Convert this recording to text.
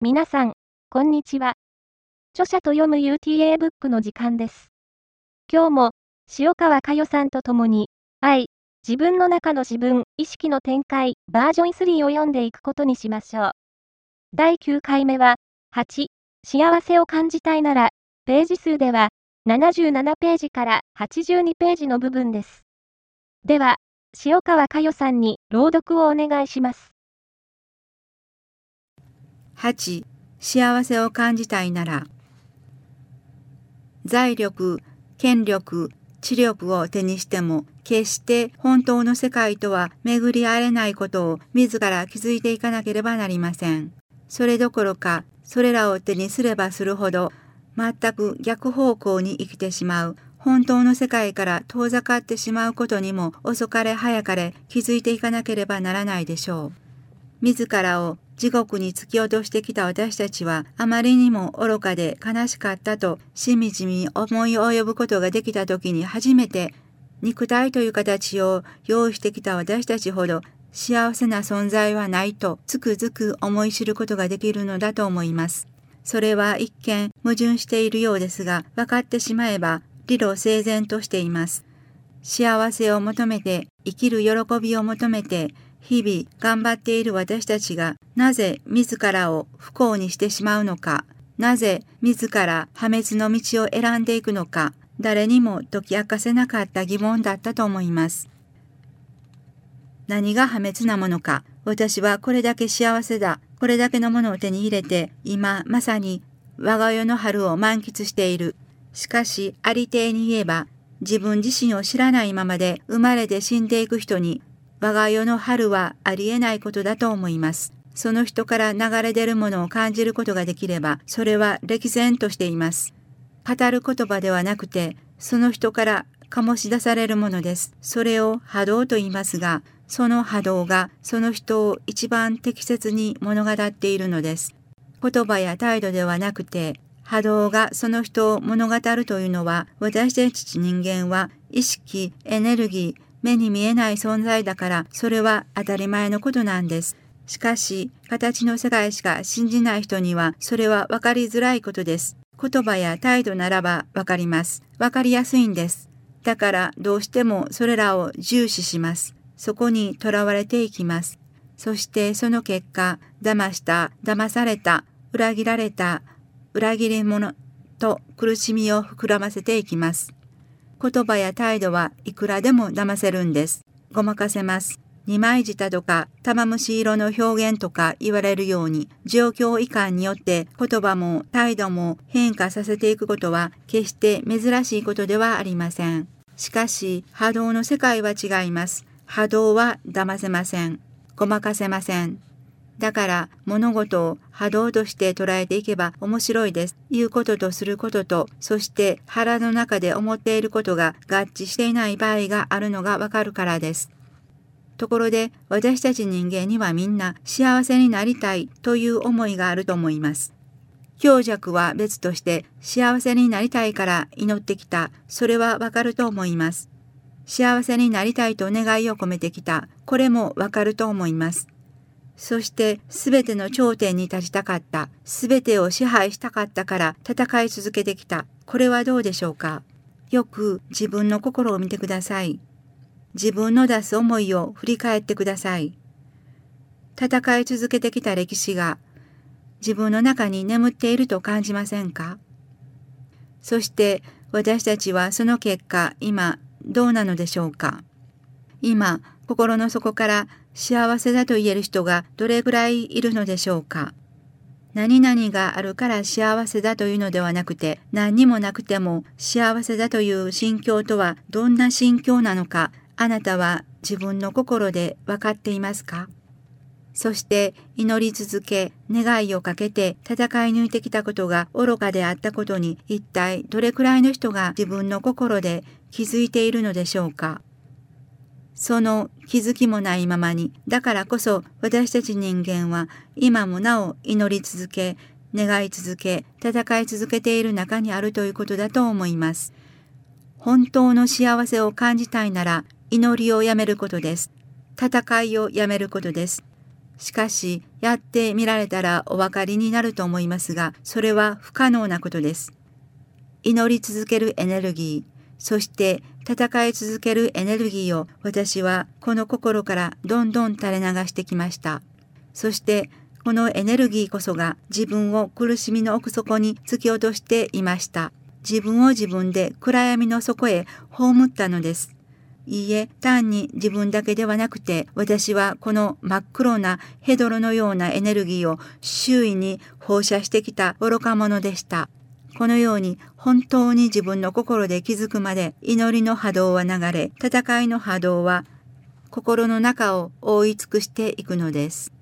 皆さん、こんにちは。著者と読む UTA ブックの時間です。今日も、塩川佳代さんと共に、自分の中の自分、意識の展開、バージョン3を読んでいくことにしましょう。第9回目は、8、幸せを感じたいなら、ページ数では、77ページから82ページの部分です。では、塩川佳代さんに朗読をお願いします。 8、幸せを感じたいなら、財力、権力、知力を手にしても、決して本当の世界とは巡り合えないことを自ら気づいていかなければなりません。それどころか、それらを手にすればするほど、全く逆方向に生きてしまう、本当の世界から遠ざかってしまうことにも遅かれ早かれ気づいていかなければならないでしょう。自らを地獄に突き落としてきた私たちはあまりにも愚かで悲しかったとしみじみ思い及ぶことができた時に初めて肉体という形を用意してきた私たちほど幸せな存在はないとつくづく思い知ることができるのだと思います。それは一見矛盾しているようですが分かってしまえば理路整然としています。幸せを求めて生きる喜びを求めて日々頑張っている私たちがなぜ自らを不幸にしてしまうのか、なぜ自ら破滅の道を選んでいくのか、誰にも解き明かせなかった疑問だったと思います。何が破滅なものか、私はこれだけ幸せだ、これだけのものを手に入れて、今まさに我が世の春を満喫している。しかしありていに言えば、自分自身を知らないままで生まれて死んでいく人に、我が世の春はありえないことだと思います。その人から流れ出るものを感じることができれば、それは歴然としています。語る言葉ではなくて、その人から醸し出されるものです。それを波動と言いますが、その波動がその人を一番適切に物語っているのです。言葉や態度ではなくて、波動がその人を物語るというのは、私たち人間は意識、エネルギー、目に見えない存在だから、それは当たり前のことなんです。しかし、形の世界しか信じない人には、それは分かりづらいことです。言葉や態度ならば分かります。分かりやすいんです。だからどうしてもそれらを重視します。そこにとらわれていきます。そしてその結果、騙した、騙された、裏切られた、裏切り者と苦しみを膨らませていきます。言葉や態度はいくらでも騙せるんです。ごまかせます。二枚舌とか玉虫色の表現とか言われるように状況いかんによって言葉も態度も変化させていくことは決して珍しいことではありません。しかし波動の世界は違います。波動は騙せません。ごまかせません。だから物事を波動として捉えていけば面白いです。言うこととすることと、そして腹の中で思っていることが合致していない場合があるのがわかるからです。ところで私たち人間にはみんな幸せになりたいという思いがあると思います。強弱は別として幸せになりたいから祈ってきた。それはわかると思います。幸せになりたいと願いを込めてきた。これもわかると思います。そしてすべての頂点に立ちたかった。すべてを支配したかったから戦い続けてきた。これはどうでしょうか。よく自分の心を見てください。自分の出す思いを振り返ってください。戦い続けてきた歴史が自分の中に眠っていると感じませんか？そして私たちはその結果、今どうなのでしょうか？今、心の底から幸せだと言える人がどれぐらいいるのでしょうか？何々があるから幸せだというのではなくて、何にもなくても幸せだという心境とはどんな心境なのか、あなたは自分の心で分かっていますか？そして祈り続け、願いをかけて戦い抜いてきたことが愚かであったことに一体どれくらいの人が自分の心で気づいているのでしょうか。その気づきもないままに、だからこそ私たち人間は今もなお祈り続け、願い続け、戦い続けている中にあるということだと思います。本当の幸せを感じたいなら祈りをやめることです。戦いをやめることです。 しかし、やってみられたらお分かりになると思いますが、それは不可能なことです。祈り続けるエネルギー、そして戦い続けるエネルギーを私はこの心からどんどん垂れ流してきました。そしてこのエネルギーこそが自分を苦しみの奥底に突き落としていました。自分を自分で暗闇の底へ葬ったのです。いいえ、単に自分だけではなくて、私はこの真っ黒なヘドロのようなエネルギーを周囲に放射してきた愚か者でした。このように本当に自分の心で気づくまで祈りの波動は流れ、戦いの波動は心の中を覆い尽くしていくのです。